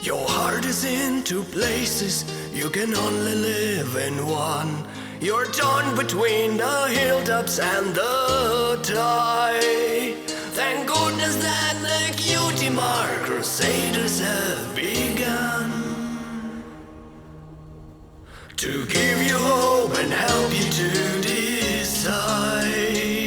Your heart is in two places, you can only live in one. You're torn between the hilltops and the tide. Thank goodness that the cutie mark crusaders have begun to give you hope and help you to decide.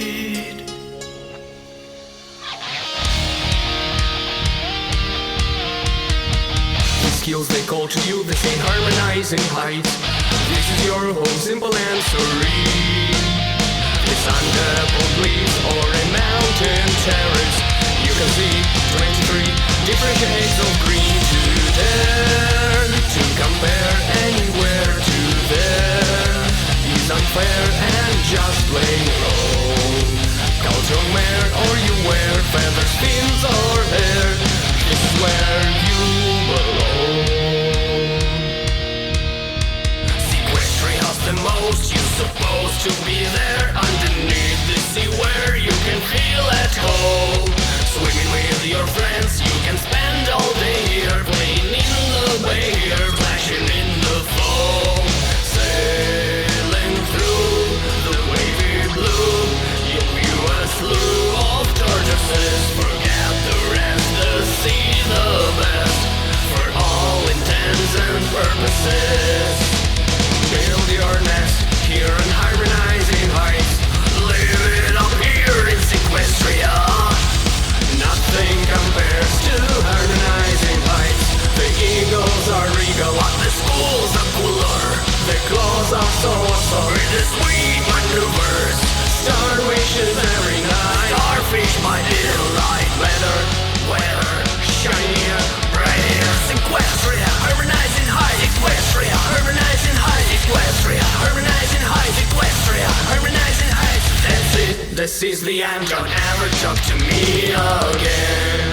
The skills they call to you, they say harmonizing heights. This is your whole simple answer. It's under a leaf or a mountain terrace. You can see 23 different shades of green to there. To compare anywhere to there is unfair and just plain wrong. Culture wear or you wear feathers, fins or hair. This is where you belong. Sequestria's the most, you're supposed to be there underneath the sea where you can feel at home. Swimming with your friends, you can spend all day here, playing in the bay here, flashing in the foam. Sailing through the wavy blue, you'll view a slew of tortoises. Forget the rest, the sea the best, for all intents and purposes. Build your nest here in harmonizing heights. Live it up here in Sequestria. Nothing compares to harmonizing heights. The eagles are regal, but the schools are cooler. Their claws are so the sweet maneuvers. Star wishes every night. Starfish by daylight. Weather, shinier, brighter. Sequestria, harmonizing heights. Sequestria, harmonizing heights. Sequestria, harmonizing heights. Sequestria, harmonizing heights. That's it, this is the end. Don't ever talk to me again.